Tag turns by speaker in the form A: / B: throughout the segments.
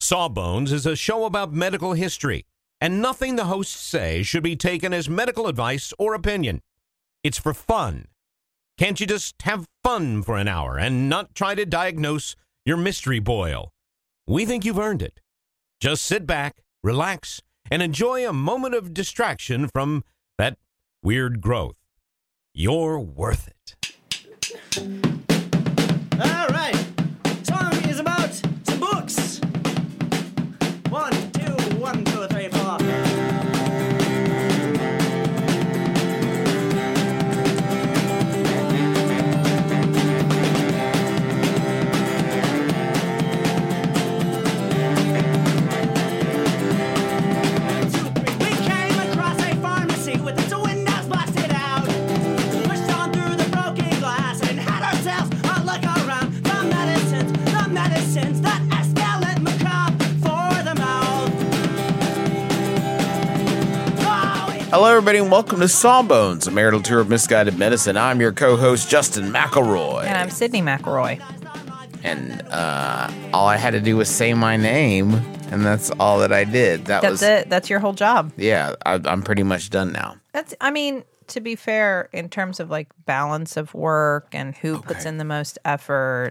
A: Sawbones is a show about medical history, and nothing the hosts say should be taken as medical advice or opinion. It's for fun. Can't you just have fun for an hour and not try to diagnose your mystery boil? We think you've earned it. Just sit back, relax, and enjoy a moment of distraction from that weird growth. You're worth it.
B: All right. Song is about some books. 1, 2, 1, 2, 3, 4.
C: Hello, everybody, and welcome to Sawbones, a marital tour of misguided medicine. I'm your co-host, Justin McElroy.
D: And I'm Sydney McElroy.
C: And all I had to do was say my name, and that's all that I did.
D: That's it. That's your whole job.
C: Yeah, I'm pretty much done now.
D: To be fair, in terms of like balance of work and who puts in the most effort,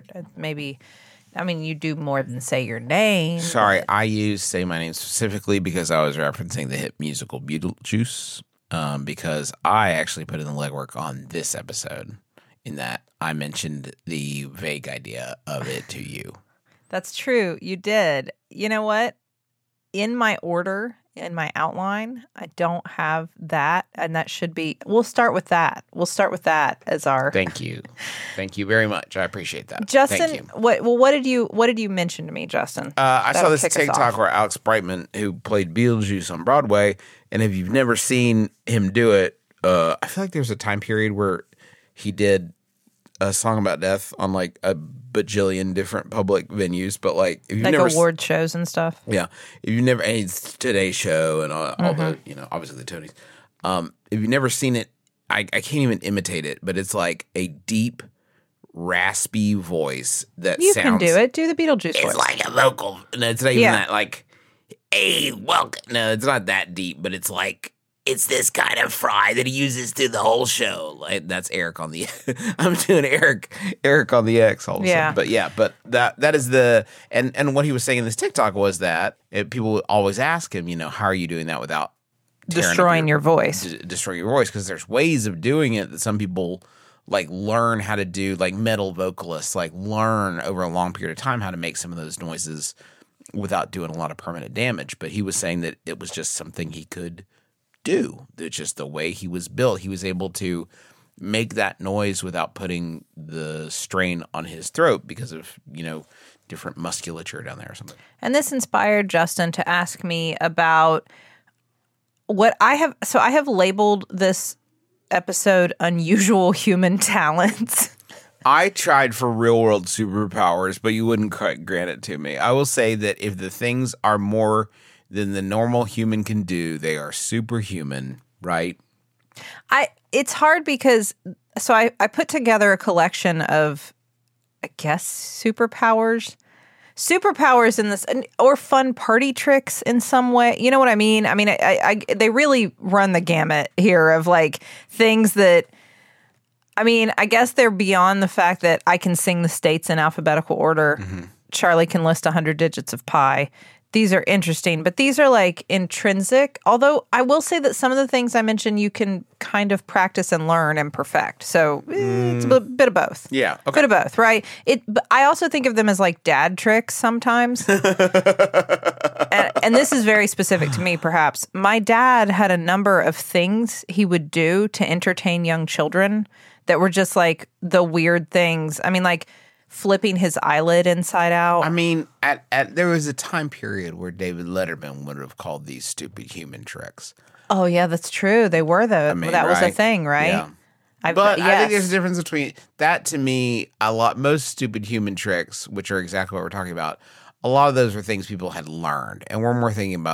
D: you do more than say your name.
C: Sorry, I used say my name specifically because I was referencing the hit musical Beetlejuice, because I actually put in the legwork on this episode in that I mentioned the vague idea of it to you.
D: That's true. You did. You know what? In my order, in my outline, I don't have that, and that should be. We'll start with that. We'll start with that as our.
C: Thank you very much. I appreciate that,
D: Justin.
C: Thank you.
D: What did you mention to me, Justin?
C: I saw this TikTok where Alex Brightman, who played Beetlejuice on Broadway, and if you've never seen him do it, I feel like there's a time period where he did a song about death on like a bajillion different public venues, but like if you've
D: like
C: never
D: award shows and stuff.
C: Yeah, if you've never, and it's Today Show and all the obviously the Tonys. If you've never seen it, I can't even imitate it, but it's like a deep, raspy voice that
D: you
C: sounds.
D: You can do it. Do the Beetlejuice voice.
C: It's like a vocal. No, it's not even that. Like, hey, welcome. No, it's not that deep, but it's like. It's this kind of fry that he uses through the whole show. Like, that's Eric on the. I'm doing Eric on the X all of a sudden. But that is the and what he was saying in this TikTok was that people would always ask him, how are you doing that without
D: destroying your voice?
C: Destroying your voice, because there's ways of doing it that some people like learn how to do, like metal vocalists like learn over a long period of time how to make some of those noises without doing a lot of permanent damage. But he was saying that it was just something he could do. It's just the way he was built. He was able to make that noise without putting the strain on his throat because of, different musculature down there or something.
D: And this inspired Justin to ask me about what I have. So I have labeled this episode Unusual Human Talents.
C: I tried for real world superpowers, but you wouldn't quite grant it to me. I will say that if the things are more than the normal human can do, they are superhuman, right?
D: It's hard because I put together a collection of, I guess, superpowers in this, or fun party tricks in some way. You know what I mean? I mean, they really run the gamut here of like things that. I mean, I guess they're beyond the fact that I can sing the states in alphabetical order. Mm-hmm. Charlie can list 100 digits of pi. These are interesting, but these are like intrinsic. Although I will say that some of the things I mentioned, you can kind of practice and learn and perfect. So it's a bit of both.
C: Yeah. Okay.
D: Bit of both, right? But I also think of them as like dad tricks sometimes. and this is very specific to me, perhaps. My dad had a number of things he would do to entertain young children that were just like the weird things. I mean, like flipping his eyelid inside out.
C: I mean, there was a time period where David Letterman would have called these stupid human tricks.
D: Oh, yeah, that's true. They were, though. That was a thing, right?
C: Yeah. I think there's a difference between that. To me, most stupid human tricks, which are exactly what we're talking about, a lot of those were things people had learned. And we're more thinking about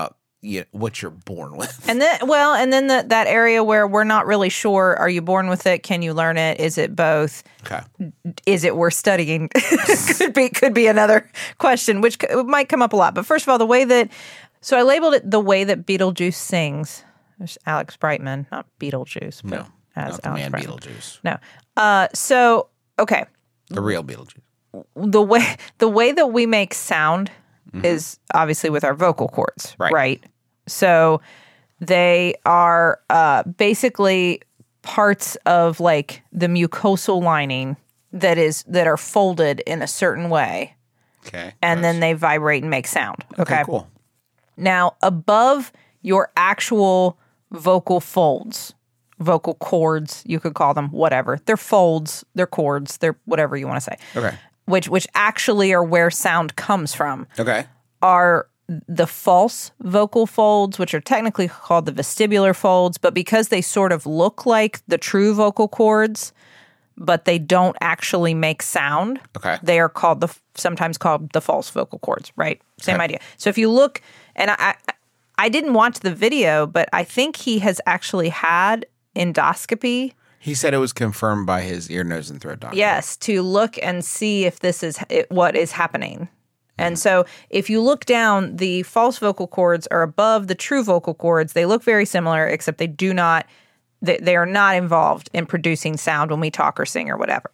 C: what you're born with.
D: And then that area where we're not really sure, are you born with it? Can you learn it? Is it both?
C: Okay.
D: Is it worth studying? could be another question, which might come up a lot. But first of all, so I labeled it the way that Beetlejuice sings. There's Alex Brightman, not Beetlejuice, but as
C: not the
D: Alex
C: man
D: Brightman.
C: Beetlejuice.
D: No. So okay,
C: The real Beetlejuice.
D: the way that we make sound is obviously with our vocal cords, right? So they are basically parts of like the mucosal lining that are folded in a certain way.
C: Okay.
D: And then they vibrate and make sound. Okay,
C: cool.
D: Now, above your actual vocal folds, vocal cords, you could call them whatever. They're folds, they're cords, they're whatever you want to say.
C: Okay.
D: Which actually are where sound comes from.
C: Okay.
D: Are the false vocal folds, which are technically called the vestibular folds, but because they sort of look like the true vocal cords, but they don't actually make sound,
C: Okay.
D: they are sometimes called the false vocal cords, right? Same idea. So if you look, and I didn't watch the video, but I think he has actually had endoscopy.
C: He said it was confirmed by his ear, nose, and throat doctor.
D: Yes, to look and see if this is what is happening. And so if you look down, the false vocal cords are above the true vocal cords. They look very similar, except they are not involved in producing sound when we talk or sing or whatever.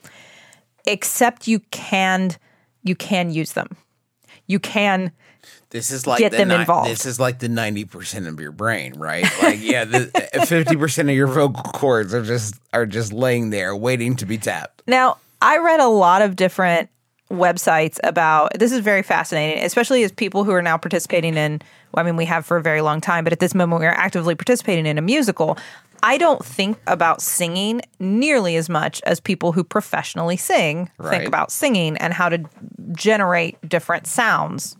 D: Except you can use them. You can
C: This is like
D: get them involved.
C: This is like the 90% of your brain, right? Like, yeah, 50% of your vocal cords are just laying there waiting to be tapped.
D: Now, I read a lot of different websites about this. Is very fascinating, especially as people who are now participating in, we have for a very long time, but at this moment we are actively participating in a musical. I don't think about singing nearly as much as people who professionally sing think about singing and how to generate different sounds,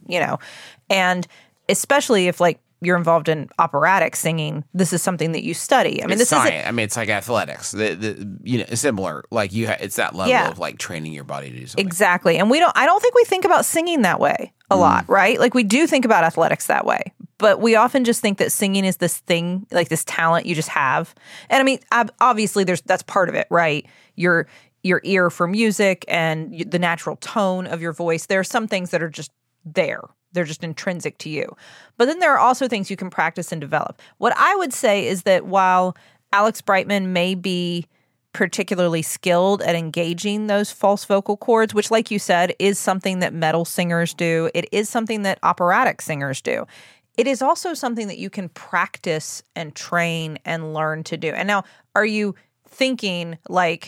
D: and especially if like you're involved in operatic singing, this is something that you study.
C: It's science. It's like athletics. It's similar. Like it's that level of like training your body to do something.
D: Exactly. And I don't think we think about singing that way a lot, right? Like we do think about athletics that way, but we often just think that singing is this thing, like this talent you just have. And obviously that's part of it, right? Your ear for music and the natural tone of your voice. There are some things that are just there. They're just intrinsic to you. But then there are also things you can practice and develop. What I would say is that while Alex Brightman may be particularly skilled at engaging those false vocal cords, which, like you said, is something that metal singers do, it is something that operatic singers do. It is also something that you can practice and train and learn to do. And now, are you thinking like,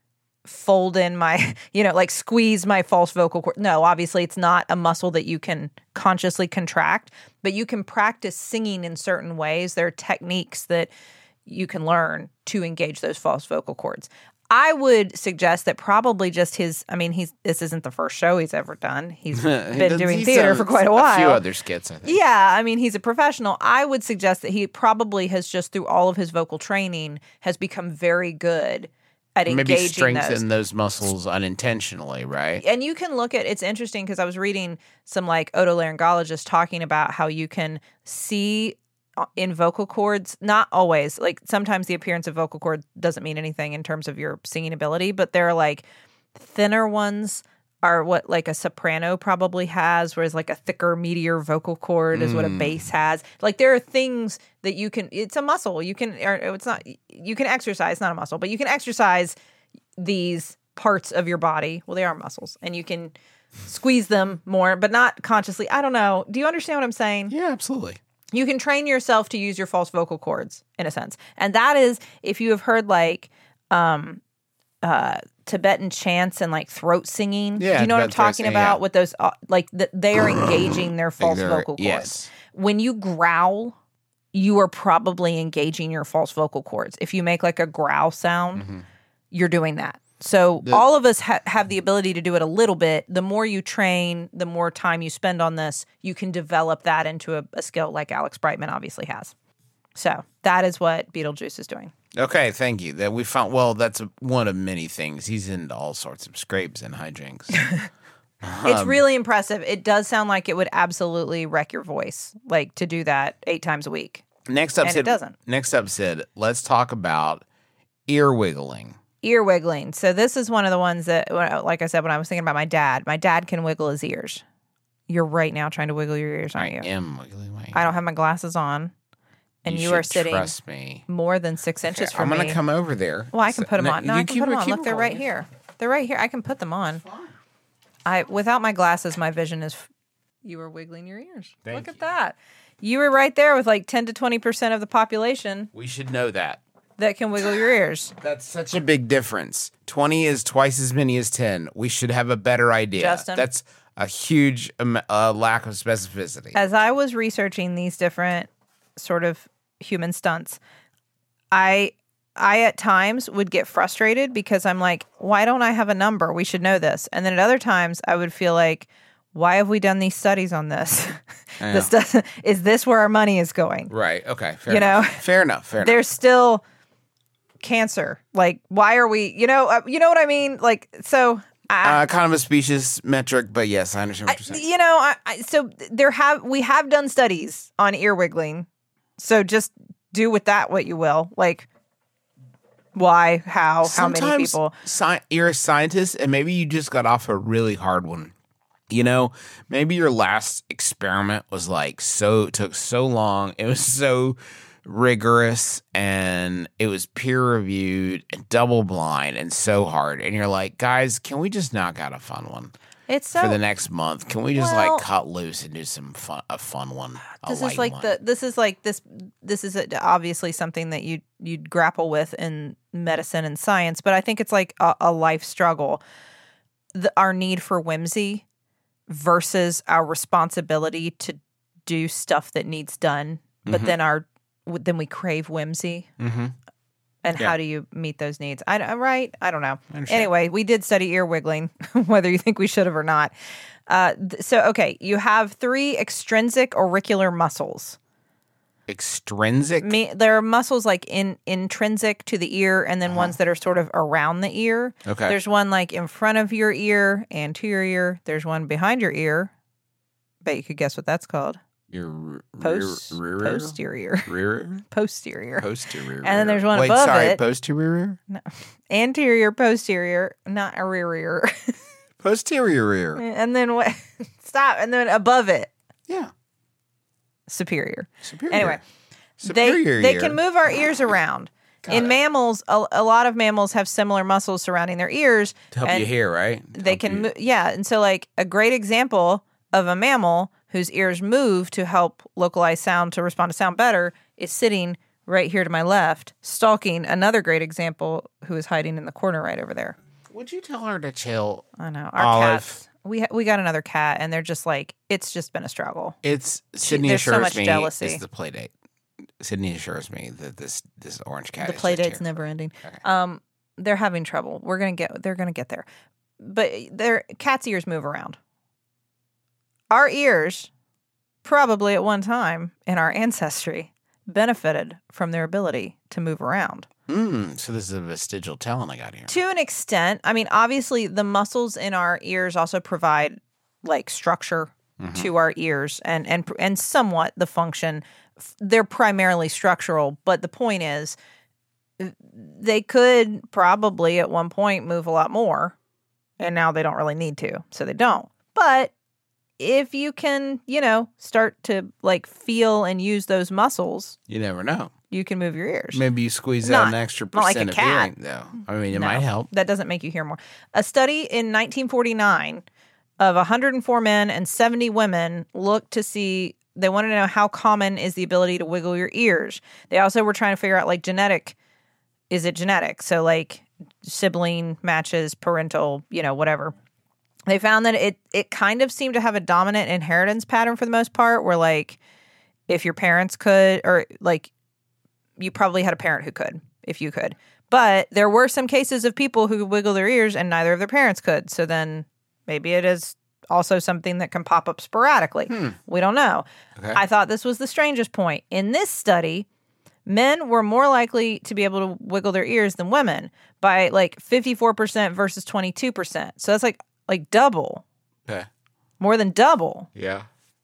D: fold in my, like squeeze my false vocal cord? No, obviously it's not a muscle that you can consciously contract, but you can practice singing in certain ways. There are techniques that you can learn to engage those false vocal cords. I would suggest that probably just this isn't the first show he's ever done. He's been doing theater for quite a while.
C: A few other skits, I think.
D: Yeah, he's a professional. I would suggest that he probably has just, through all of his vocal training, has become very good at engaging
C: maybe strengthen those muscles unintentionally, right?
D: And you can look at, it's interesting because I was reading some like otolaryngologists talking about how you can see in vocal cords, not always, like sometimes the appearance of vocal cord doesn't mean anything in terms of your singing ability, but there are like thinner ones are what like a soprano probably has, whereas like a thicker, meatier vocal cord is what a bass has. Like there are things that you can, it's a muscle. You can exercise, not a muscle, but you can exercise these parts of your body. Well, they are muscles, and you can squeeze them more, but not consciously. I don't know. Do you understand what I'm saying?
C: Yeah, absolutely.
D: You can train yourself to use your false vocal cords in a sense. And that is, if you have heard like, Tibetan chants and like throat singing.
C: Yeah,
D: do you know what I'm talking about?
C: Yeah.
D: With those, they are engaging their false vocal cords.
C: Yes.
D: When you growl, you are probably engaging your false vocal cords. If you make like a growl sound, you're doing that. So all of us have the ability to do it a little bit. The more you train, the more time you spend on this, you can develop that into a skill like Alex Brightman obviously has. So that is what Beetlejuice is doing.
C: Okay, thank you. That we found. Well, that's one of many things. He's into all sorts of scrapes and hijinks.
D: It's really impressive. It does sound like it would absolutely wreck your voice, like to do that 8 times a week.
C: Next up,
D: And
C: Sid,
D: it doesn't.
C: Next up, Sid, let's talk about ear wiggling.
D: Ear wiggling. So this is one of the ones that, like I said, when I was thinking about my dad can wiggle his ears. You're right now trying to wiggle your ears, aren't you?
C: I am wiggling my ears.
D: I don't have my glasses on, and you are
C: should
D: sitting
C: trust me.
D: more than 6 inches from me.
C: I'm going to come over there.
D: Well, I can put them on. No, I can put them on.
C: keep
D: Look, they're right
C: recording.
D: here. They're right here. I can put them on. Without my glasses, my vision is. You were wiggling your ears.
C: Thank
D: Look at
C: you.
D: that. You were right there with like 10 to 20% of the population
C: We should know that.
D: that can wiggle your ears.
C: That's such a big difference. 20 is twice as many as 10. We should have a better idea.
D: Justin.
C: That's a huge lack of specificity.
D: As I was researching these different sort of human stunts, I at times would get frustrated because I'm like, why don't I have a number? We should know this. And then at other times I would feel like, why have we done these studies on this? This doesn't, is this where our money is going?
C: Right. Okay. Fair
D: You know?
C: enough. Fair enough. Fair enough.
D: There's still cancer. Like, why are we, you know what I mean? Like, so
C: Kind of a specious metric, but yes, I understand what you're saying.
D: you know, so we have done studies on ear wiggling. So just do with that what you will. Like, why, how many people?
C: You're a scientist, and maybe you just got off a really hard one. You know, maybe your last experiment was like took so long. It was so rigorous, and it was peer reviewed and double blind and so hard. And you're like, guys, can we just knock out a fun one
D: It's so
C: for the next month? Can we just
D: Well-
C: like cut loose and do a fun one?
D: this is like this is obviously something that you'd grapple with in medicine and science, but I think it's like a life struggle. Our need for whimsy versus our responsibility to do stuff that needs done, but then we crave whimsy.
C: Mm-hmm.
D: And
C: Yeah.
D: how do you meet those needs? I don't know.
C: understand.
D: Anyway, we did study ear wiggling, whether you think we should have or not. Okay, you have 3 extrinsic auricular muscles.
C: Extrinsic.
D: There are muscles like intrinsic to the ear, and then ones that are sort of around the ear.
C: Okay.
D: There's one like in front of your ear, anterior. There's one behind your ear. Bet you could guess what that's called.
C: Your
D: Posterior.
C: rear.
D: Posterior.
C: Posterior.
D: And then there's one
C: Wait,
D: above
C: sorry,
D: it.
C: posterior?
D: Anterior, posterior, not a rear.
C: Posterior rear.
D: And then what? Stop. And then above it,
C: Yeah.
D: superior.
C: Superior.
D: Anyway,
C: Superior
D: they
C: ear.
D: can move our ears around. In mammals, a lot of mammals have similar muscles surrounding their ears.
C: To help
D: and
C: you hear, right? To
D: They
C: help
D: can
C: you-
D: move. Yeah. And so, like, a great example of a mammal whose ears move to help localize sound to respond to sound better is sitting right here to my left, stalking another great example who is hiding in the corner right over there.
C: Would you tell her to chill?
D: I know. Our
C: Olive.
D: cats. We got another cat, and they're just like, it's just been a struggle.
C: It's Sydney
D: there's so
C: assures
D: much
C: me
D: jealousy.
C: it's the play date. Sydney assures me that this orange cat
D: The
C: is
D: play
C: just
D: date's
C: here.
D: never ending.
C: Okay.
D: They're having trouble. They're gonna get there. But their cats' ears move around. Our ears, probably at one time in our ancestry, benefited from their ability to move around.
C: So this is a vestigial talent I got here.
D: To an extent, I mean, obviously the muscles in our ears also provide like structure to our ears and somewhat the function. They're primarily structural, but the point is they could probably at one point move a lot more, and now they don't really need to, so they don't. But if you can, start to like feel and use those muscles,
C: You never know.
D: you can move your ears.
C: Maybe you squeeze
D: Not-
C: out an extra
D: not like a
C: percent of
D: cat.
C: hearing, though. I mean, it
D: No,
C: might help.
D: That doesn't make you hear more. A study in 1949 of 104 men and 70 women looked to see, they wanted to know how common is the ability to wiggle your ears. They also were trying to figure out like is it genetic? So like sibling matches, parental, whatever. They found that it kind of seemed to have a dominant inheritance pattern for the most part, where like if your parents could, or like you probably had a parent who could, if you could. But there were some cases of people who could wiggle their ears and neither of their parents could. So then maybe it is also something that can pop up sporadically. We don't know.
C: Okay.
D: I thought this was the strangest point. In this study, men were more likely to be able to wiggle their ears than women by like 54% versus 22%. So that's like double.
C: Okay.
D: More than double.
C: Yeah.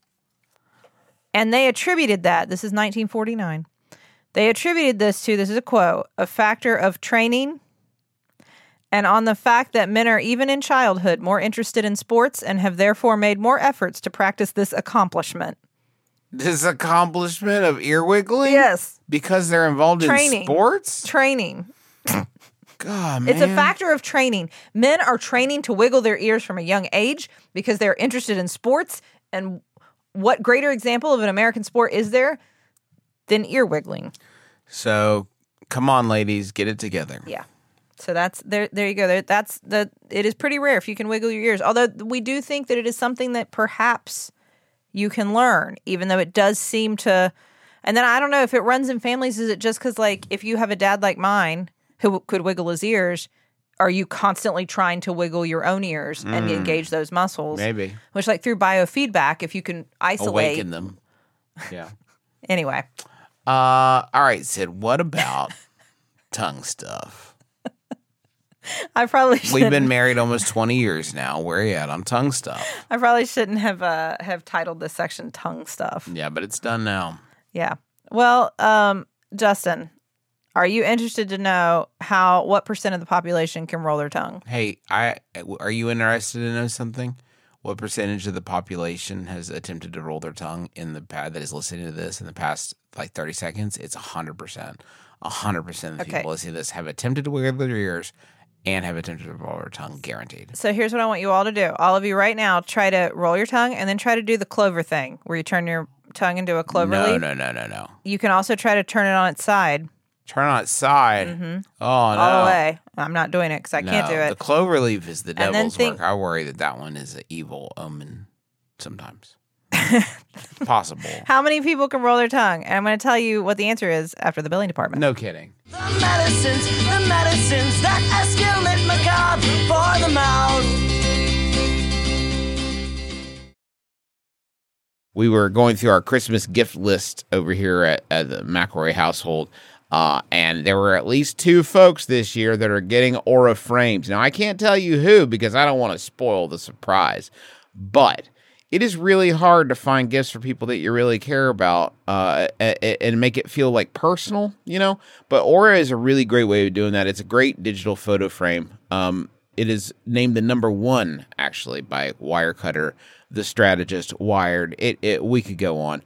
D: And they attributed that. This is 1949. They attributed this is a quote, a factor of training and on the fact that men are, even in childhood, more interested in sports and have therefore made more efforts to practice this accomplishment.
C: This accomplishment of ear wiggling?
D: Yes.
C: Because they're involved
D: Training.
C: in sports?
D: Training.
C: God, man.
D: It's a factor of training. Men are training to wiggle their ears from a young age because they're interested in sports. And what greater example of an American sport is there than ear wiggling?
C: So, come on, ladies, get it together.
D: Yeah. So that's there you go. It is pretty rare if you can wiggle your ears. Although we do think that it is something that perhaps you can learn, even though it does seem to. And then I don't know if it runs in families. Is it just because, like, if you have a dad like mine who could wiggle his ears, are you constantly trying to wiggle your own ears and engage those muscles?
C: Maybe.
D: Which, like, through biofeedback, if you can isolate.
C: Awaken them. Yeah.
D: Anyway.
C: All right, Sid, what about tongue stuff?
D: I probably
C: We've
D: shouldn't.
C: been married almost 20 years now. Where are you at on tongue stuff?
D: I probably shouldn't have titled this section "Tongue Stuff."
C: Yeah, but it's done now.
D: Yeah. Well, Justin, are you interested to know what percent of the population can roll their tongue?
C: Hey, are you interested to know something? What percentage of the population has attempted to roll their tongue in the that is listening to this in the past like 30 seconds? It's 100%. 100% of the people listening to this have attempted to wiggle their ears and have attempted to roll their tongue, guaranteed.
D: So here's what I want you all to do. All of you right now, try to roll your tongue and then try to do the clover thing where you turn your tongue into a clover leaf.
C: No.
D: You can also try to turn it on its side.
C: Turn on its side.
D: Mm-hmm.
C: Oh, no.
D: All the way. I'm not doing it because I can't do
C: The
D: it.
C: clover leaf is the
D: And then
C: devil's work. I worry that one is an evil omen sometimes. Possible.
D: How many people can roll their tongue? And I'm going to tell you what the answer is after the billing department.
C: No kidding.
B: The medicines that escalate macabre for the mouth.
C: We were going through our Christmas gift list over here at the McElroy household, and there were at least 2 folks this year that are getting Aura frames. Now, I can't tell you who because I don't want to spoil the surprise, but it is really hard to find gifts for people that you really care about and make it feel like personal, you know? But Aura is a really great way of doing that. It's a great digital photo frame. It is named the number 1, actually, by Wirecutter, The Strategist, Wired. We could go on.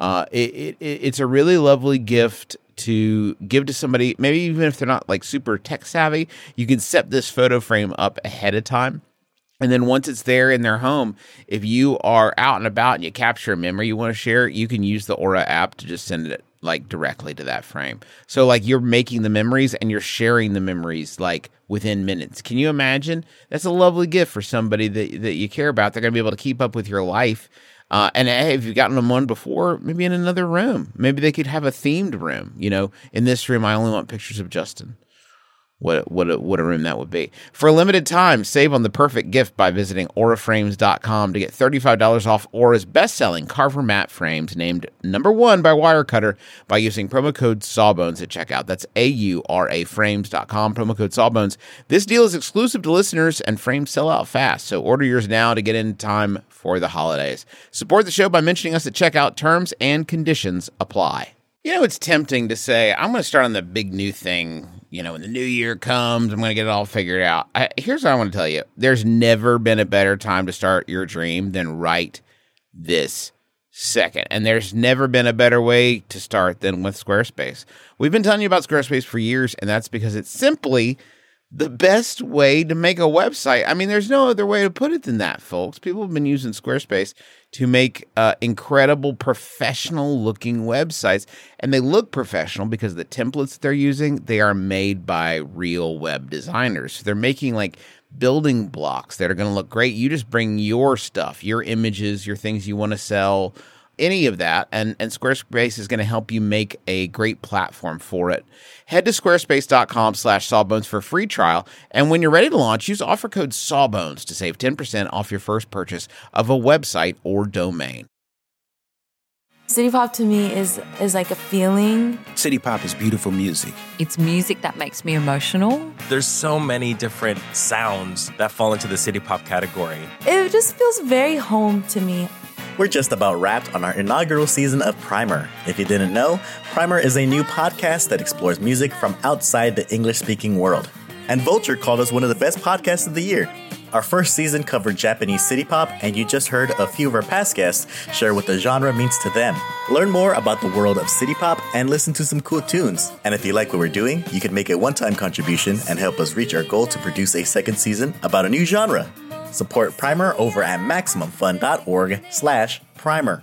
C: It's a really lovely gift to give to somebody, maybe even if they're not like super tech savvy. You can set this photo frame up ahead of time. And then once it's there in their home, if you are out and about and you capture a memory you want to share, you can use the Aura app to just send it like directly to that frame. So like you're making the memories and you're sharing the memories like within minutes. Can you imagine? That's a lovely gift for somebody that you care about. They're going to be able to keep up with your life. And hey, if you've gotten them one before, maybe in another room. Maybe they could have a themed room. You know, in this room, I only want pictures of Justin. What a room that would be. For a limited time, save on the perfect gift by visiting auraframes.com to get $35 off Aura's best-selling Carver matte frames, named number 1 by Wirecutter, by using promo code Sawbones at checkout. That's auraframes.com, promo code Sawbones. This deal is exclusive to listeners, and frames sell out fast, so order yours now to get in time for the holidays. Support the show by mentioning us at checkout. Terms and conditions apply. You know, it's tempting to say, I'm going to start on the big new thing. You know, when the new year comes, I'm going to get it all figured out. Here's what I want to tell you. There's never been a better time to start your dream than right this second. And there's never been a better way to start than with Squarespace. We've been telling you about Squarespace for years, and that's because it's simply the best way to make a website. I mean, there's no other way to put it than that, folks. People have been using Squarespace to make incredible professional-looking websites. And they look professional because the templates they're using, they are made by real web designers. So they're making like building blocks that are going to look great. You just bring your stuff, your images, your things you want to sell, any of that, and Squarespace is going to help you make a great platform for it. Head to squarespace.com/sawbones for a free trial, and when you're ready to launch, use offer code Sawbones to save 10% off your first purchase of a website or domain.
E: City pop to me is like a feeling.
F: City pop is beautiful music.
G: It's music that makes me emotional.
H: There's so many different sounds that fall into the city pop category.
E: It just feels very home to me.
I: We're just about wrapped on our inaugural season of Primer. If you didn't know, Primer is a new podcast that explores music from outside the English-speaking world. And Vulture called us one of the best podcasts of the year. Our first season covered Japanese city pop, and you just heard a few of our past guests share what the genre means to them. Learn more about the world of city pop and listen to some cool tunes. And if you like what we're doing, you can make a one-time contribution and help us reach our goal to produce a second season about a new genre. Support Primer over at MaximumFun.org/Primer.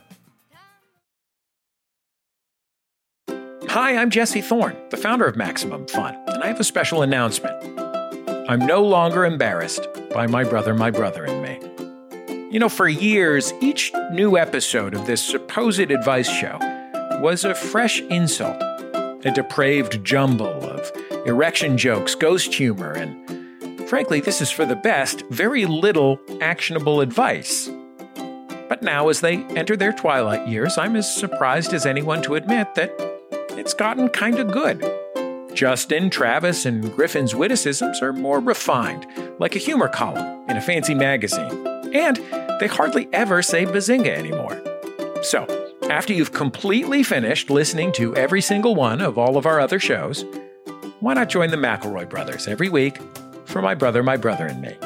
J: Hi, I'm Jesse Thorne, the founder of Maximum Fun, and I have a special announcement. I'm no longer embarrassed by my brother, and me. You know, for years, each new episode of this supposed advice show was a fresh insult, a depraved jumble of erection jokes, ghost humor, and frankly, this is for the best, very little actionable advice. But now, as they enter their twilight years, I'm as surprised as anyone to admit that it's gotten kind of good. Justin, Travis, and Griffin's witticisms are more refined, like a humor column in a fancy magazine. And they hardly ever say bazinga anymore. So, after you've completely finished listening to every single one of all of our other shows, why not join the McElroy brothers every week for my brother, and me?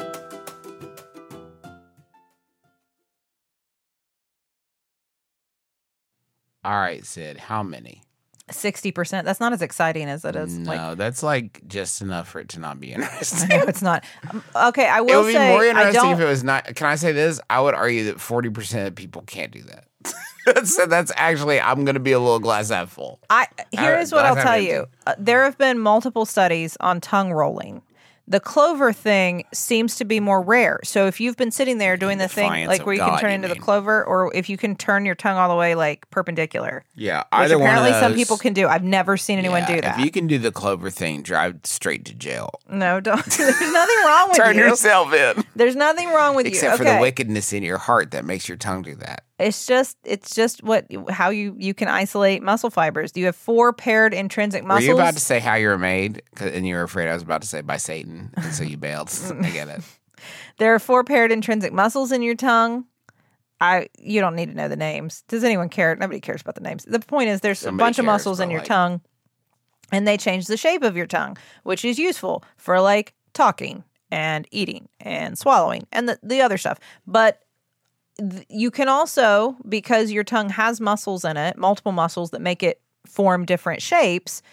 C: All right, Sid, how many?
D: 60%. That's not as exciting as it is.
C: No, that's like just enough for it to not be interesting.
D: No, it's not. Okay, I
C: It
D: will
C: would be
D: say
C: more
D: I
C: interesting
D: don't.
C: if it was not. Can I say this? I would argue that 40% of people can't do that. that's actually, I'm going to be a little glass half full.
D: Here's what I'll
C: glass half
D: tell
C: empty.
D: you. There have been multiple studies on tongue rolling. The clover thing seems to be more rare. So if you've been sitting there doing the thing
C: Defiance
D: like
C: of
D: where you can
C: God,
D: turn
C: you
D: into the
C: mean.
D: clover, or if you can turn your tongue all the way like perpendicular,
C: Yeah,
D: which
C: either one of
D: apparently some
C: those.
D: people can do. I've never seen anyone
C: Yeah,
D: do that.
C: If you can do the clover thing, drive straight to jail.
D: No, don't. There's nothing wrong with
C: Turn
D: you.
C: yourself in.
D: There's nothing wrong with
C: Except
D: you.
C: for
D: Okay.
C: the wickedness in your heart that makes your tongue do that.
D: It's just how you can isolate muscle fibers. You have 4 paired intrinsic muscles.
C: Were you about to say how you're made? And you were afraid I was about to say by Satan, and so you bailed. I get it.
D: There are 4 paired intrinsic muscles in your tongue. You don't need to know the names. Does anyone care? Nobody cares about the names. The point is there's
C: Somebody
D: a bunch of
C: cares,
D: muscles in
C: but,
D: your
C: like-
D: tongue, and they change the shape of your tongue, which is useful for like talking and eating and swallowing and the other stuff. But you can also, because your tongue has muscles in it, multiple muscles that make it form different shapes,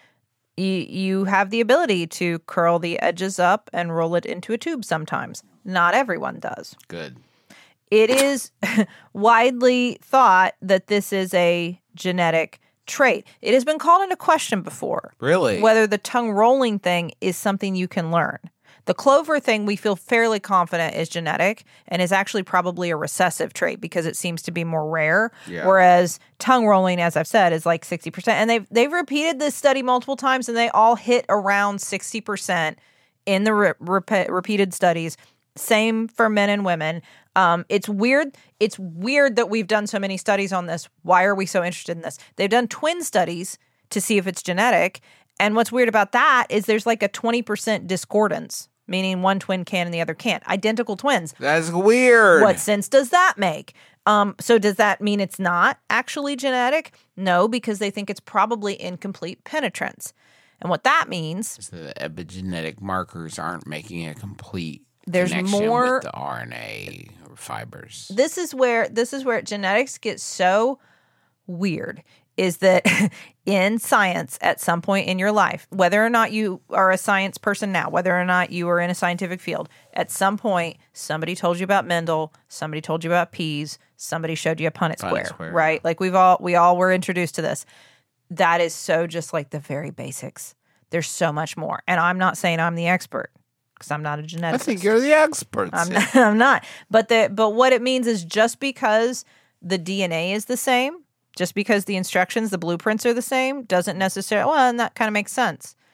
D: you have the ability to curl the edges up and roll it into a tube sometimes. Not everyone does.
C: Good.
D: It is widely thought that this is a genetic trait. It has been called into question before.
C: Really?
D: Whether the tongue rolling thing is something you can learn. The clover thing, we feel fairly confident is genetic and is actually probably a recessive trait because it seems to be more rare.
C: Yeah.
D: Whereas tongue rolling, as I've said, is like 60%. And they've repeated this study multiple times, and they all hit around 60% in the repeated studies. Same for men and women. It's weird. It's weird that we've done so many studies on this. Why are we so interested in this? They've done twin studies to see if it's genetic. And what's weird about that is there's like a 20% discordance, meaning one twin can and the other can't. Identical twins.
C: That's weird.
D: What sense does that make? So does that mean it's not actually genetic? No, because they think it's probably incomplete penetrance. And what that means,
C: So the epigenetic markers aren't making a complete
D: There's
C: connection
D: more-
C: with the RNA fibers.
D: this is where genetics gets so weird, is that in science at some point in your life, whether or not you are a science person now, whether or not you are in a scientific field, at some point somebody told you about Mendel, somebody told you about peas, somebody showed you a Punnett square, right? Like we all were introduced to this. That is so just like the very basics. There's so much more. And I'm not saying I'm the expert because I'm not a geneticist.
C: I think you're the expert. Sid.
D: I'm not. But what it means is just because the DNA is the same, just because the instructions, the blueprints are the same, doesn't necessarily, well, and that kind of makes sense.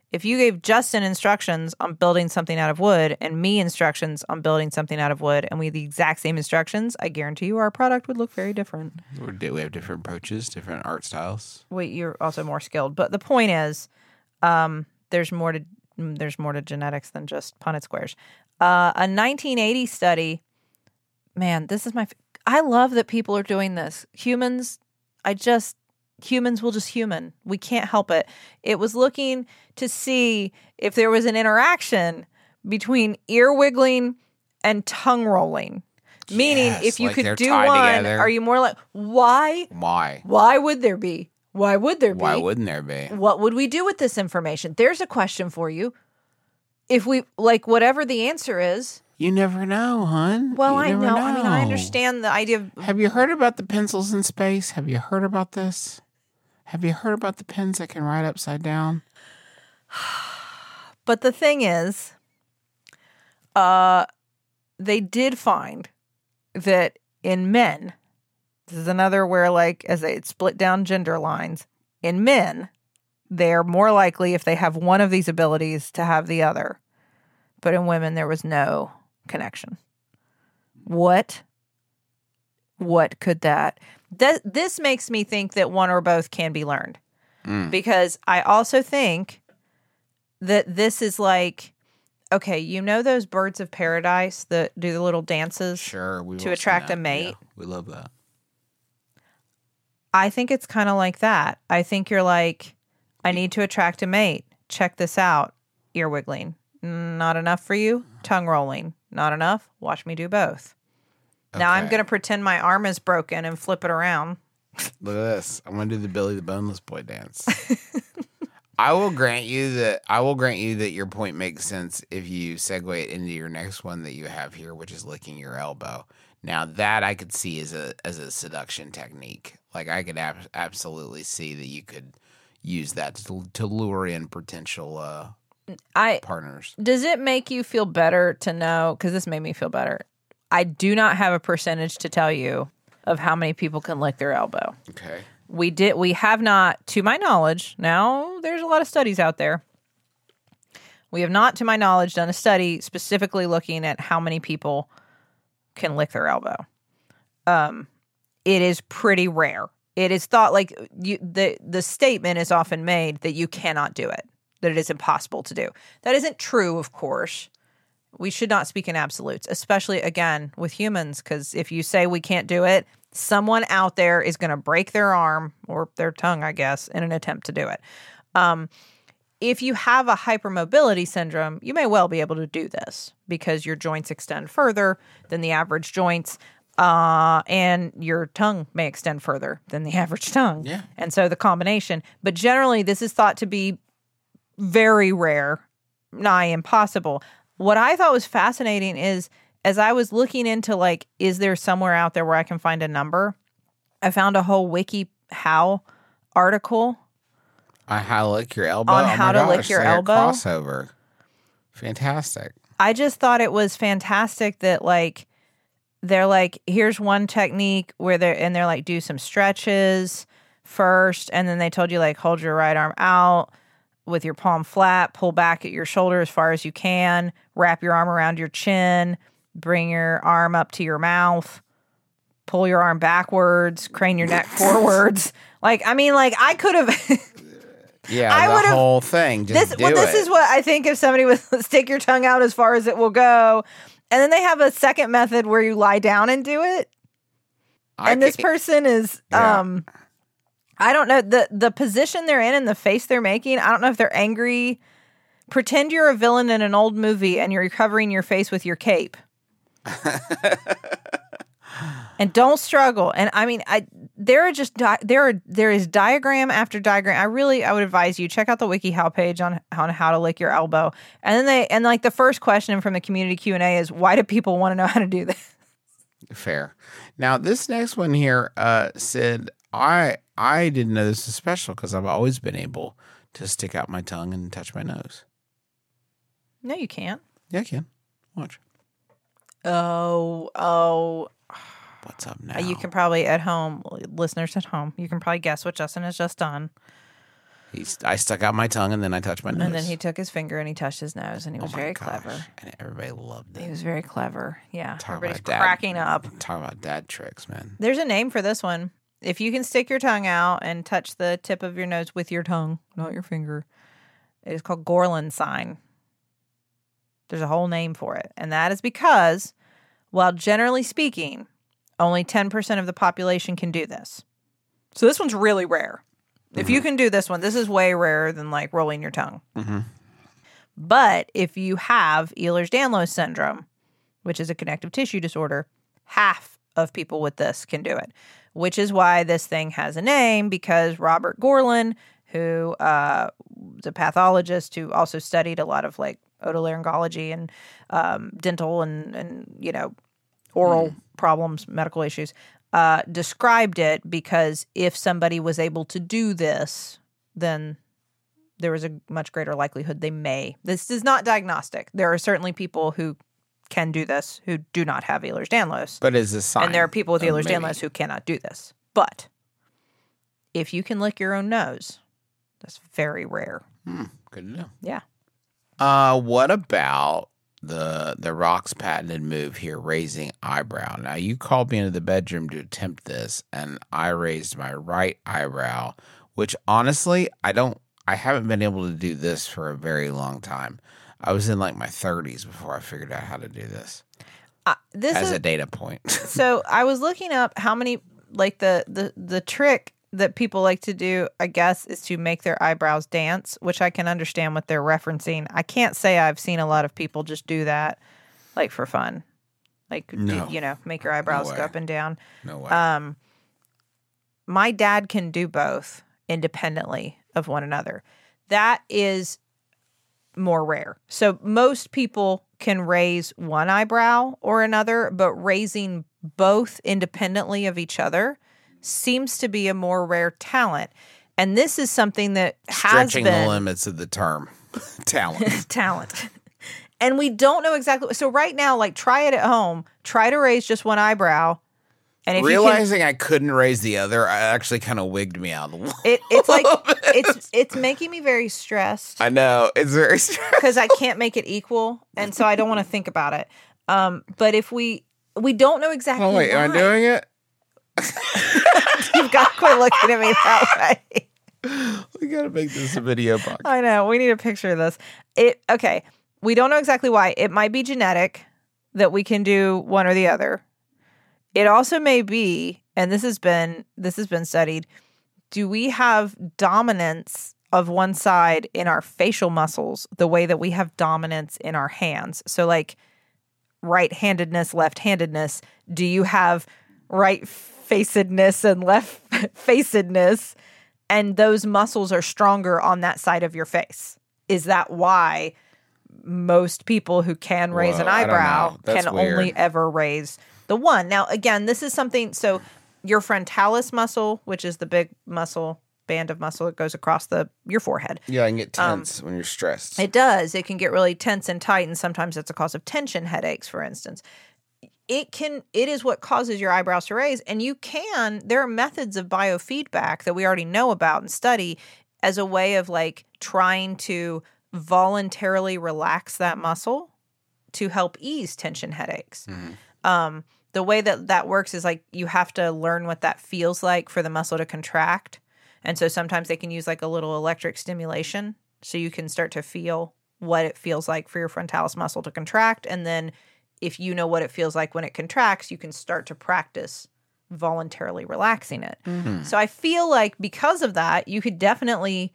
D: If you gave Justin instructions on building something out of wood and me instructions on building something out of wood, and we had the exact same instructions, I guarantee you our product would look very different.
C: We have different approaches, different art styles.
D: Wait, you're also more skilled. But the point is, there's more to genetics than just Punnett squares. A 1980 study, man, this is I love that people are doing this. Humans will just human. We can't help it. It was looking to see if there was an interaction between ear wiggling and tongue rolling. Meaning, if you could do one, together. Are you more like, why?
C: Why?
D: Why would there be? Why would there be?
C: Why wouldn't there be?
D: What would we do with this information? There's a question for you. If we, like, whatever the answer is.
C: You never know, hon.
D: Well, I know. I mean, I understand the idea of.
C: Have you heard about the pencils in space? Have you heard about this? Have you heard about the pens that can write upside down?
D: But the thing is, they did find that in men, this is another where, like, as they split down gender lines, in men, they're more likely, if they have one of these abilities, to have the other. But in women, there was no connection. What could that... This makes me think that one or both can be learned. Because I also think that this is like, okay, you know those birds of paradise that do the little dances to attract a mate?
C: Yeah, we love that.
D: I think it's kind of like that. I think you're like, I need to attract a mate. Check this out. Ear wiggling. Not enough for you? Tongue rolling. Not enough? Watch me do both. Now I'm going to pretend my arm is broken and flip it around.
C: Look at this. I'm going to do the Billy the Boneless Boy dance. I will grant you that your point makes sense if you segue it into your next one that you have here, which is licking your elbow. Now that I could see as a seduction technique. Like I could absolutely see that you could use that to lure in potential partners. Does
D: it make you feel better to know? Because this made me feel better. I do not have a percentage to tell you of how many people can lick their elbow.
C: Okay.
D: We have not, to my knowledge, now there's a lot of studies out there. We have not, to my knowledge, done a study specifically looking at how many people can lick their elbow. It is pretty rare. It is thought like the statement is often made that you cannot do it, that it is impossible to do. That isn't true, of course. We should not speak in absolutes, especially, again, with humans, because if you say we can't do it, someone out there is going to break their arm or their tongue, I guess, in an attempt to do it. If you have a hypermobility syndrome, you may well be able to do this because your joints extend further than the average joints, and your tongue may extend further than the average tongue.
C: Yeah.
D: And so the combination. But generally, this is thought to be very rare, nigh impossible. What I thought was fascinating is, as I was looking into, like, is there somewhere out there where I can find a number? I found a whole WikiHow article.
C: On how to lick your elbow?
D: On how to lick your elbow?
C: Crossover. Fantastic.
D: I just thought it was fantastic that, like, they're like, here's one technique where they're like, do some stretches first. And then they told you, like, hold your right arm out with your palm flat, pull back at your shoulder as far as you can, wrap your arm around your chin, bring your arm up to your mouth, pull your arm backwards, crane your neck forwards. Like, I mean, like, I could have...
C: Yeah, the whole thing. This
D: is what I think if somebody would stick your tongue out as far as it will go. And then they have a second method where you lie down and do it. This person is... I don't know, the position they're in and the face they're making, I don't know if they're angry. Pretend you're a villain in an old movie and you're covering your face with your cape. And don't struggle. And I mean, there is diagram after diagram. I would advise you check out the WikiHow page on how to lick your elbow. And then like the first question from the community Q&A is, why do people want to know how to do this?
C: Fair. Now this next one here, Sid, I didn't know this was special because I've always been able to stick out my tongue and touch my nose.
D: No, you can't.
C: Yeah, I can. Watch.
D: Oh.
C: What's up now?
D: You can probably listeners at home, you can probably guess what Justin has just done.
C: I stuck out my tongue and then I touched my nose.
D: And then he took his finger and he touched his nose, and he was very clever.
C: And everybody loved it.
D: He was very clever. Yeah. Everybody's
C: about
D: cracking up.
C: Talk about dad tricks, man.
D: There's a name for this one. If you can stick your tongue out and touch the tip of your nose with your tongue, not your finger, it is called Gorlin sign. There's a whole name for it. And that is because, while generally speaking, only 10% of the population can do this. So this one's really rare. If you can do this one, this is way rarer than like rolling your tongue.
C: Mm-hmm.
D: But if you have Ehlers-Danlos syndrome, which is a connective tissue disorder, half of people with this can do it, which is why this thing has a name, because Robert Gorlin, who was a pathologist who also studied a lot of like otolaryngology and dental and you know, oral problems, medical issues, described it because if somebody was able to do this, then there was a much greater likelihood they may. This is not diagnostic. There are certainly people who can do this who do not have Ehlers-Danlos.
C: But it's a sign.
D: And there are people with Ehlers-Danlos who cannot do this. But if you can lick your own nose, that's very rare.
C: Good to know.
D: Yeah.
C: What about the Rock's patented move here, raising eyebrow? Now, you called me into the bedroom to attempt this, and I raised my right eyebrow, which honestly, I haven't been able to do this for a very long time. I was in like my 30s before I figured out how to do this.
D: This
C: as
D: is
C: a data point.
D: So I was looking up how many, like the trick that people like to do, I guess, is to make their eyebrows dance, which I can understand what they're referencing. I can't say I've seen a lot of people just do that, like for fun, like make your eyebrows go up and down.
C: No way.
D: My dad can do both independently of one another. That is more rare. So most people can raise one eyebrow or another, but raising both independently of each other seems to be a more rare talent. And this is something that has
C: stretching
D: been
C: the limits of the term talent.
D: talent. And we don't know exactly. So right now, like, try it at home. Try to raise just one eyebrow. And if
C: realizing I couldn't raise the other, I actually kind of wigged me out a little.
D: It's like it's making me very stressed.
C: I know, it's very stressed
D: because I can't make it equal, and so I don't want to think about it. But if we don't know exactly.
C: Oh wait,
D: why.
C: am I doing it?
D: You've got to quit looking at me that way.
C: We got to make this a video box.
D: I know. We need a picture of this. Okay. We don't know exactly why. It might be genetic that we can do one or the other. It also may be, and this has been studied, do we have dominance of one side in our facial muscles the way that we have dominance in our hands? So like right-handedness, left-handedness, do you have right-facedness and left-facedness, and those muscles are stronger on that side of your face? Is that why most people who can raise an eyebrow can only ever raise the one? Now, again, this is something, so your frontalis muscle, which is the big muscle, band of muscle that goes across your forehead.
C: Yeah, I can get tense when you're stressed.
D: It does. It can get really tense and tight, and sometimes it's a cause of tension headaches, for instance. It is what causes your eyebrows to raise, and there are methods of biofeedback that we already know about and study as a way of like trying to voluntarily relax that muscle to help ease tension headaches. Mm-hmm. The way that works is like you have to learn what that feels like for the muscle to contract. And so sometimes they can use like a little electric stimulation so you can start to feel what it feels like for your frontalis muscle to contract. And then if you know what it feels like when it contracts, you can start to practice voluntarily relaxing it. Mm-hmm. So I feel like because of that, you could definitely,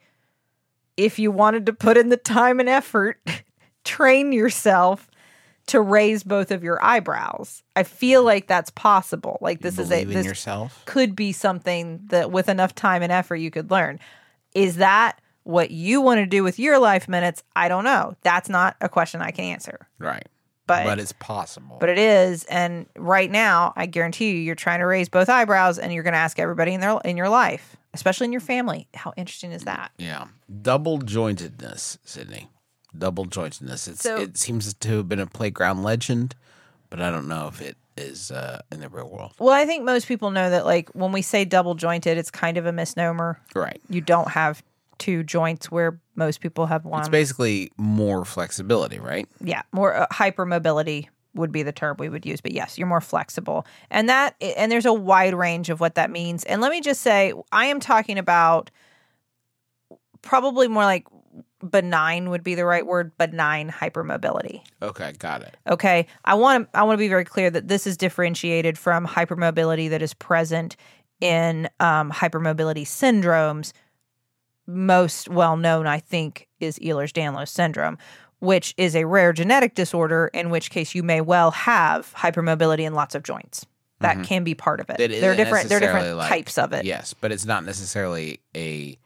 D: if you wanted to put in the time and effort, train yourself to raise both of your eyebrows. I feel like that's possible. Like this
C: yourself
D: could be something that with enough time and effort you could learn. Is that what you want to do with your life minutes? I don't know. That's not a question I can answer.
C: Right.
D: But
C: it's possible.
D: But it is. And right now, I guarantee you're trying to raise both eyebrows, and you're going to ask everybody in your life, especially in your family. How interesting is that?
C: Yeah. Double jointedness, Sydney. Double jointedness. It seems to have been a playground legend, but I don't know if it is in the real world.
D: Well, I think most people know that, like, when we say double jointed, it's kind of a misnomer.
C: Right.
D: You don't have two joints where most people have one.
C: It's basically more flexibility, right?
D: Yeah, more hypermobility would be the term we would use. But yes, you're more flexible. And there's a wide range of what that means. And let me just say, I am talking about probably more like benign would be the right word, benign hypermobility.
C: Okay, got it.
D: Okay. I want to be very clear that this is differentiated from hypermobility that is present in hypermobility syndromes. Most well known, I think, is Ehlers-Danlos syndrome, which is a rare genetic disorder, in which case you may well have hypermobility in lots of joints. That can be part of it. There are different types of it.
C: Yes, but it's not necessarily a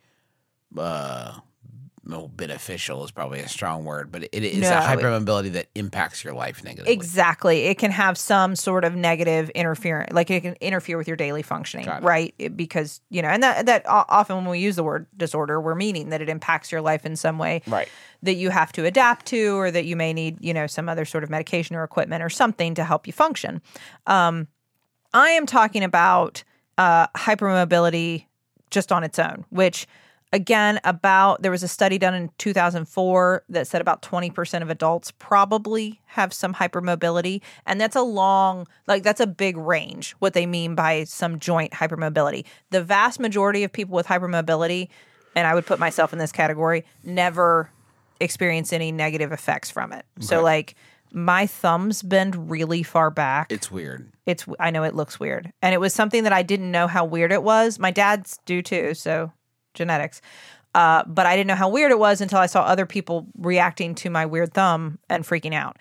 C: beneficial is probably a strong word, but it is a hypermobility that impacts your life negatively.
D: Exactly. It can have some sort of negative interference, like it can interfere with your daily functioning, right? Because, and that often when we use the word disorder, we're meaning that it impacts your life in some way that you have to adapt to, or that you may need, some other sort of medication or equipment or something to help you function. I am talking about hypermobility just on its own, which again, there was a study done in 2004 that said about 20% of adults probably have some hypermobility. And that's that's a big range, what they mean by some joint hypermobility. The vast majority of people with hypermobility, and I would put myself in this category, never experience any negative effects from it. Okay. So like my thumbs bend really far back.
C: It's weird.
D: I know it looks weird. And it was something that I didn't know how weird it was. My dad's do too, so genetics. But I didn't know how weird it was until I saw other people reacting to my weird thumb and freaking out.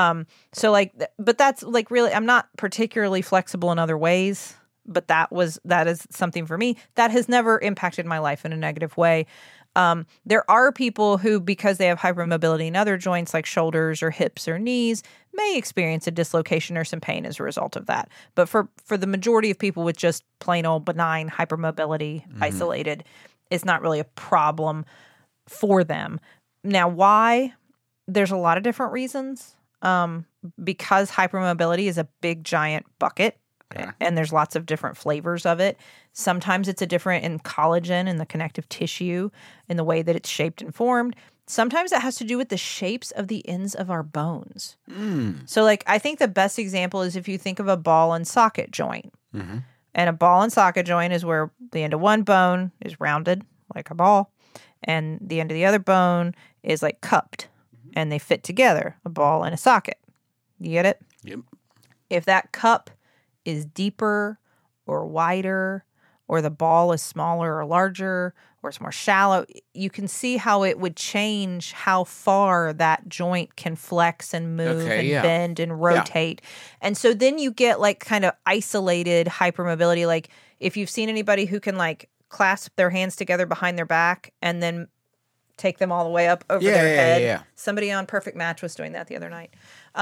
D: But that's like really, I'm not particularly flexible in other ways, but that is something for me that has never impacted my life in a negative way. There are people who, because they have hypermobility in other joints like shoulders or hips or knees, may experience a dislocation or some pain as a result of that. But for the majority of people with just plain old benign hypermobility isolated, it's not really a problem for them. Now, why? There's a lot of different reasons. Because hypermobility is a big, giant bucket. Okay. And there's lots of different flavors of it. Sometimes it's a different in collagen and the connective tissue in the way that it's shaped and formed. Sometimes it has to do with the shapes of the ends of our bones. So like I think the best example is if you think of a ball and socket joint. Mm-hmm. And a ball and socket joint is where the end of one bone is rounded like a ball and the end of the other bone is like cupped. And they fit together, a ball and a socket. You get it?
C: Yep.
D: If that cup is deeper or wider, or the ball is smaller or larger, or it's more shallow, you can see how it would change how far that joint can flex and move bend and rotate. Yeah. And so then you get like kind of isolated hypermobility. Like if you've seen anybody who can like clasp their hands together behind their back and then take them all the way up over their head. Yeah. Somebody on Perfect Match was doing that the other night.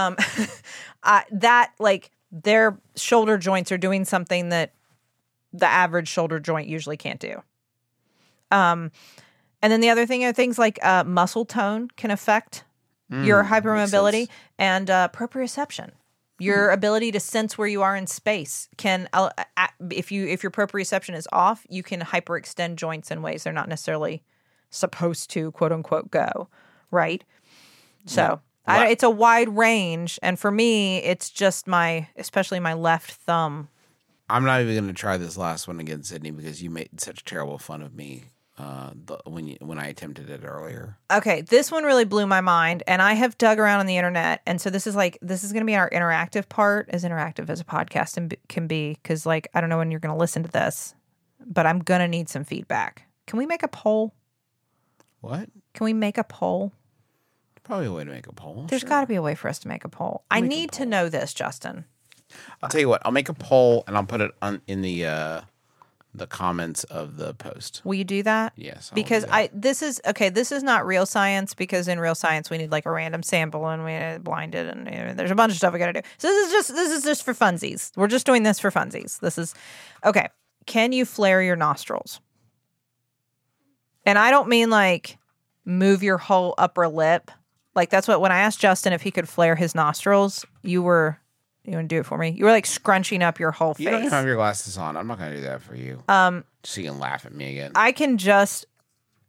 D: That like their shoulder joints are doing something that the average shoulder joint usually can't do. And then the other thing are things like muscle tone can affect your hypermobility and proprioception. Your ability to sense where you are in space can, if your proprioception is off, you can hyperextend joints in ways they're not necessarily supposed to, quote unquote, go, right? So it's a wide range. And for me, it's just especially my left thumb.
C: I'm not even going to try this last one again, Sydney, because you made such terrible fun of me when I attempted it earlier.
D: Okay, this one really blew my mind, and I have dug around on the internet, and so this is going to be our interactive part, as interactive as a podcast can be, because I don't know when you're going to listen to this, but I'm going to need some feedback. Can we make a poll?
C: What?
D: Can we make a poll?
C: Probably a way to make a poll.
D: There's got to be a way for us to make a poll. I need to know this, Justin.
C: I'll tell you what. I'll make a poll and I'll put it in the comments of the post.
D: Will you do that?
C: Yes.
D: Because this is not real science, because in real science we need like a random sample and we blind it and there's a bunch of stuff we got to do. So this is just for funsies. We're just doing this for funsies. This is okay. Can you flare your nostrils? And I don't mean like move your whole upper lip. Like that's what, when I asked Justin if he could flare his nostrils, you want to do it for me? You were like scrunching up your whole face.
C: You don't even have your glasses on. I'm not going to do that for you. So you can laugh at me again.
D: I can just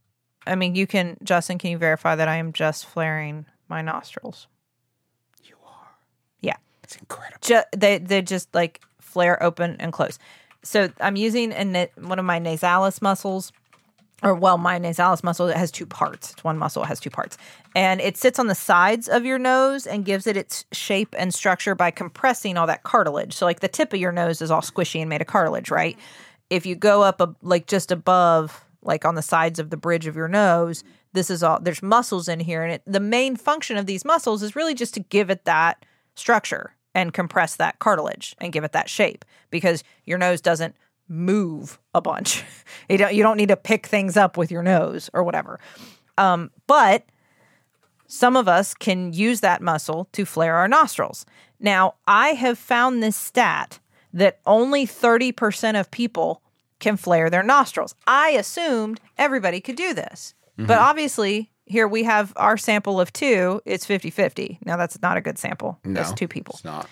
D: you can, Justin, can you verify that I am just flaring my nostrils?
C: You are.
D: Yeah.
C: It's incredible.
D: They just like flare open and close. So I'm using one of my nasalis muscles. My nasalis muscle, it has two parts. It's one muscle, it has two parts. And it sits on the sides of your nose and gives it its shape and structure by compressing all that cartilage. So like the tip of your nose is all squishy and made of cartilage, right? If you go up just above, like on the sides of the bridge of your nose, there's muscles in here. And the main function of these muscles is really just to give it that structure and compress that cartilage and give it that shape, because your nose doesn't move a bunch. You don't need to pick things up with your nose or whatever. But some of us can use that muscle to flare our nostrils. Now, I have found this stat that only 30% of people can flare their nostrils. I assumed everybody could do this. Mm-hmm. But obviously, here we have our sample of 2. It's 50-50. Now, that's not a good sample.
C: No,
D: that's 2 people.
C: It's not.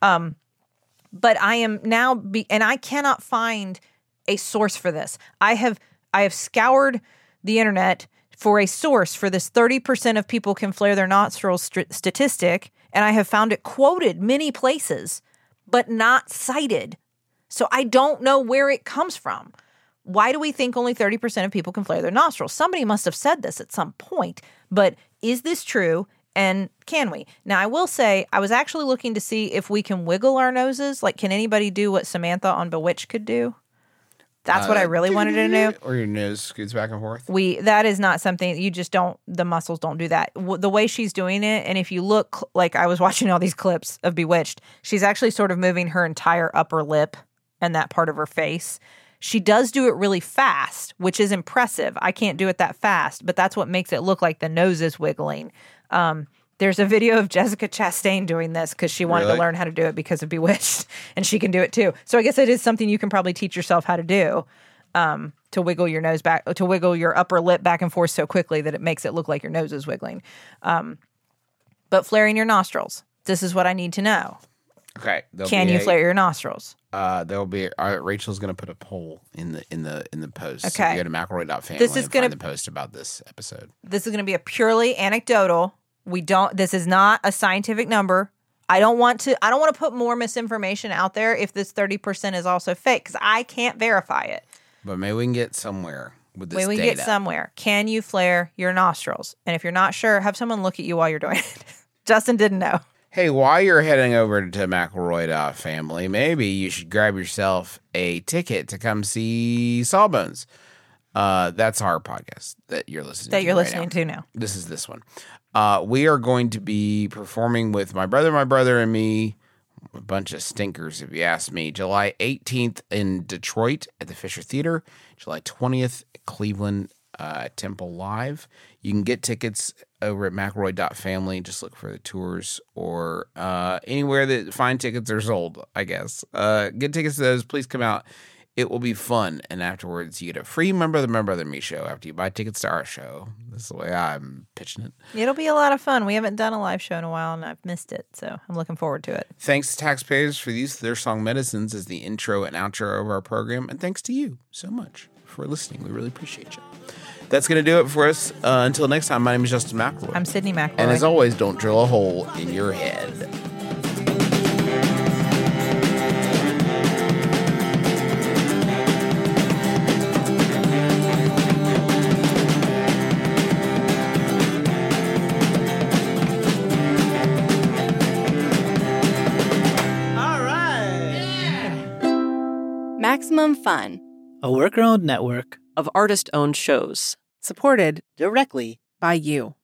D: But I am now, and I cannot find a source for this. I have scoured the internet for a source for this 30% of people can flare their nostrils statistic, and I have found it quoted many places, but not cited. So I don't know where it comes from. Why do we think only 30% of people can flare their nostrils? Somebody must have said this at some point, but is this true? And can we? Now, I will say, I was actually looking to see if we can wiggle our noses. Like, can anybody do what Samantha on Bewitched could do? That's what I really wanted to know.
C: Or your nose scoots back and forth?
D: That is not something, you just don't, the muscles don't do that. The way she's doing it, and if you look, like I was watching all these clips of Bewitched, she's actually sort of moving her entire upper lip and that part of her face. She does do it really fast, which is impressive. I can't do it that fast, but that's what makes it look like the nose is wiggling. There's a video of Jessica Chastain doing this because she wanted to learn how to do it because of Bewitched, and she can do it too. So I guess it is something you can probably teach yourself how to do, to wiggle your nose back, to wiggle your upper lip back and forth so quickly that it makes it look like your nose is wiggling. But flaring your nostrils, this is what I need to know.
C: Okay.
D: Can you flare your nostrils?
C: There'll be Rachel's going to put a poll in the post.
D: Okay.
C: So you go to McElroy.family and find the post about this episode.
D: This is going to be a purely anecdotal. This is not a scientific number. I don't want to put more misinformation out there if this 30% is also fake, because I can't verify it.
C: But maybe we can get somewhere with this data.
D: Maybe we can get somewhere. Can you flare your nostrils? And if you're not sure, have someone look at you while you're doing it. Justin didn't know.
C: Hey, while you're heading over to McElroy.family, maybe you should grab yourself a ticket to come see Sawbones. That's our podcast that you're listening
D: to now.
C: This is this one. We are going to be performing with my brother, and me, a bunch of stinkers, if you ask me. July 18th in Detroit at the Fisher Theater, July 20th at Cleveland Temple Live. You can get tickets over at McElroy.family. Just look for the tours, or anywhere that fine tickets are sold, I guess. Get tickets to those. Please come out. It will be fun. And afterwards, you get a free My Brother and Me show after you buy tickets to our show. This is the way I'm pitching it.
D: It'll be a lot of fun. We haven't done a live show in a while, and I've missed it. So I'm looking forward to it.
C: Thanks to taxpayers for the use of their song Medicines as the intro and outro of our program. And thanks to you so much for listening. We really appreciate you. That's going to do it for us. Until next time, my name is Justin McElroy.
D: I'm Sydney McElroy.
C: And as always, don't drill a hole in your head.
K: Maximum Fun,
B: a worker-owned network
L: of artist-owned shows.
B: supported directly by you.